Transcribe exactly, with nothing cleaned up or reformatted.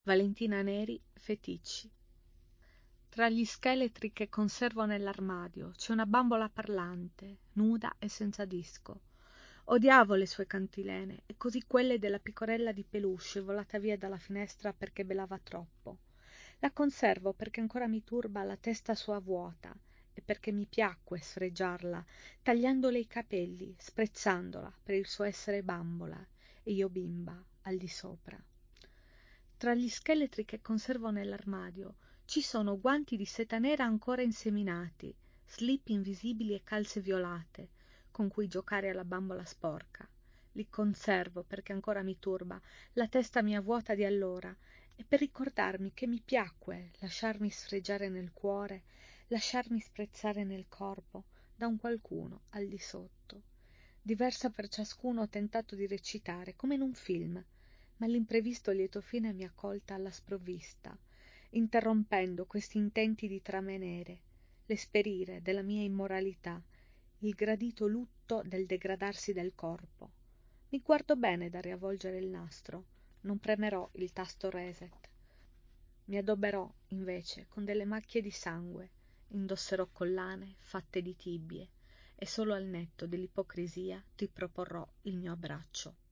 Valentina Neri, Feticci. Tra gli scheletri che conservo nell'armadio c'è una bambola parlante, nuda e senza disco. Odiavo le sue cantilene e così quelle della pecorella di peluche volata via dalla finestra perché belava troppo. La conservo perché ancora mi turba la testa sua vuota e perché mi piacque sfregiarla, tagliandole i capelli, sprezzandola per il suo essere bambola e io bimba al di sopra. Tra gli scheletri che conservo nell'armadio ci sono guanti di seta nera ancora inseminati, slip invisibili e calze violate, con cui giocare alla bambola sporca. Li conservo perché ancora mi turba la testa mia vuota di allora e per ricordarmi che mi piacque lasciarmi sfregiare nel cuore, lasciarmi sprezzare nel corpo da un qualcuno al di sotto. Diversa per ciascuno ho tentato di recitare, come in un film, ma l'imprevisto lieto fine mi ha colta alla sprovvista, interrompendo questi intenti di trame nere, l'esperire della mia immoralità, il gradito lutto del degradarsi del corpo. Mi guardo bene da riavvolgere il nastro, non premerò il tasto reset. Mi addobberò, invece, con delle macchie di sangue, indosserò collane fatte di tibie, e solo al netto dell'ipocrisia ti proporrò il mio abbraccio.